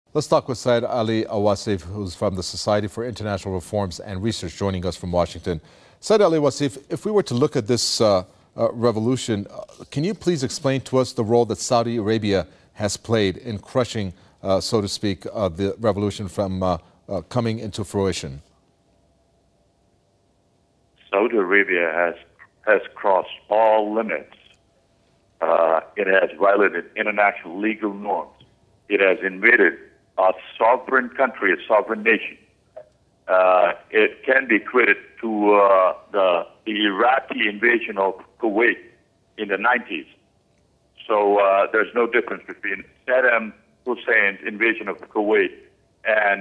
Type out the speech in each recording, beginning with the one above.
Let's talk with Syed Ali Wasif, who's from the Society for International Reforms and Research, joining us from Washington. Syed Ali Wasif, if we were to look at this revolution, can you please explain to us the role that Saudi Arabia has played in crushing, so to speak, the revolution from coming into fruition? Saudi Arabia has crossed all limits. It has violated international legal norms. It has invaded a sovereign country, a sovereign nation. It can be credited to the Iraqi invasion of Kuwait in the 90s. So there's no difference between Saddam Hussein's invasion of Kuwait and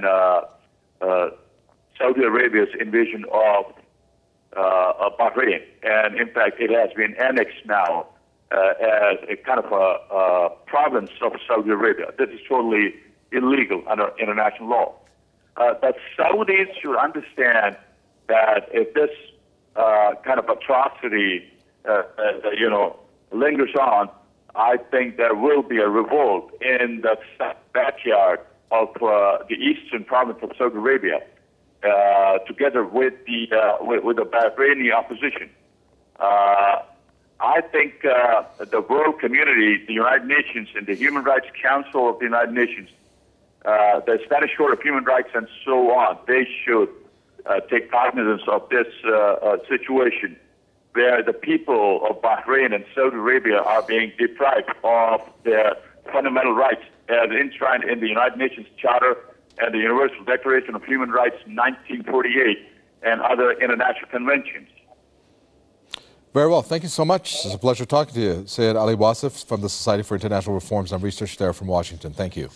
Saudi Arabia's invasion of Bahrain. And in fact, it has been annexed now as a kind of a province of Saudi Arabia. This is totally illegal under international law. But Saudis should understand that if this kind of atrocity, lingers on, I think there will be a revolt in the backyard of the eastern province of Saudi Arabia, together with the Bahraini opposition. I think the world community, the United Nations, and the Human Rights Council of the United Nations, the Spanish Court of Human Rights, and so on, they should take cognizance of this situation where the people of Bahrain and Saudi Arabia are being deprived of their fundamental rights as enshrined in the United Nations Charter and the Universal Declaration of Human Rights 1948 and other international conventions. Very well. Thank you so much. It's a pleasure talking to you. Syed Ali Wasif from the Society for International Reforms and Research there from Washington. Thank you.